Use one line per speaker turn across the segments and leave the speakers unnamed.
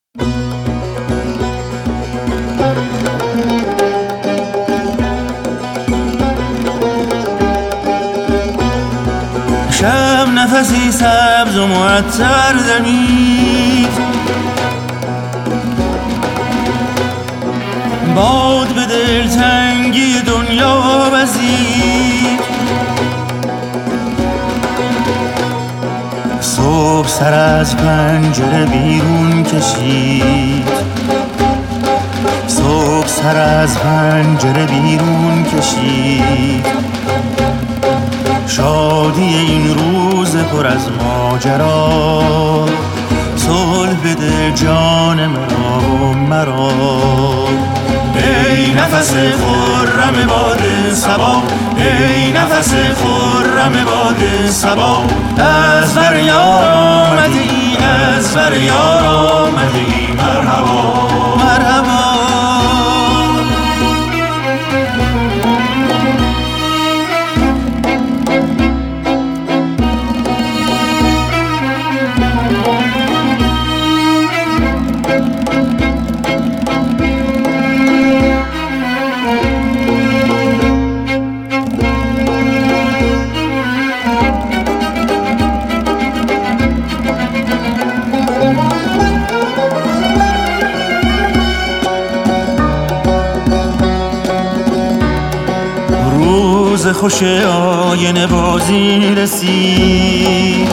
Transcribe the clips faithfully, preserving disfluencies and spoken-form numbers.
شب نفسی سبز و معطر دمید، باد به دلتنگی دنیا وزید. صبح سر از پنجره بیرون کشید، صبح سر از پنجره بیرون کشید. شادی این روز پر از ماجرا، صلح بده جان مرا و مرا. ای نفس خرم باد صبا، ای نفس خرم باد صبا. از بر یار آمده ای، از بر یار آمده ای. مرحبا مرحبا. روز خوش آینه بازی رسید،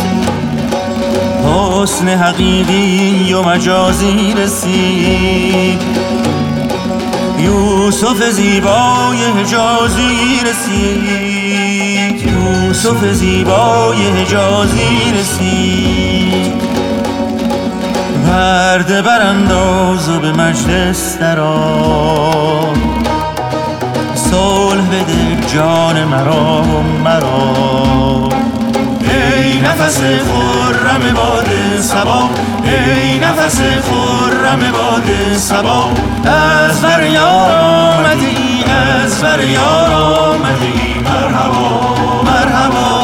حسن حقیقی و مجازی رسید. یوسف زیبای حجازی رسید، یوسف زیبای حجازی رسید. پرده برانداز و به مجلس درآ، صلح بده جان مرا و مرا. ای نفس خرم باد صبا، ای نفس خرم باد صبا. از بر یار آمده ای، از بر یار آمده ای. مرحبا مرحبا.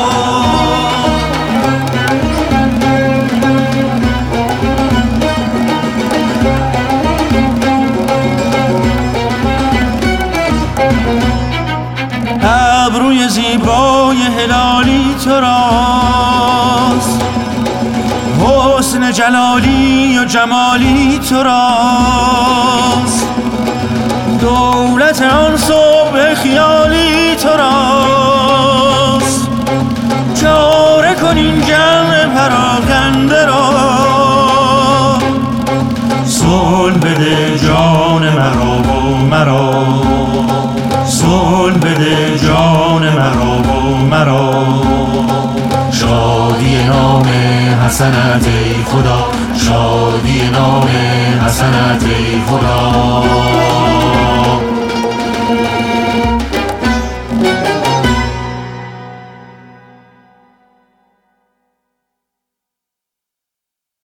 ابروی زیبای هلالی تو راست، حسن جلالی و جمالی تو راست. دولت آن صبح خیالی تو راست. چاره کن این جمع پراکنده را، صلح بده جان مرا و مرا. صلح بده جان مرا و مرا. شادی نام حسنت ای خدا، شادی نام حسنت ای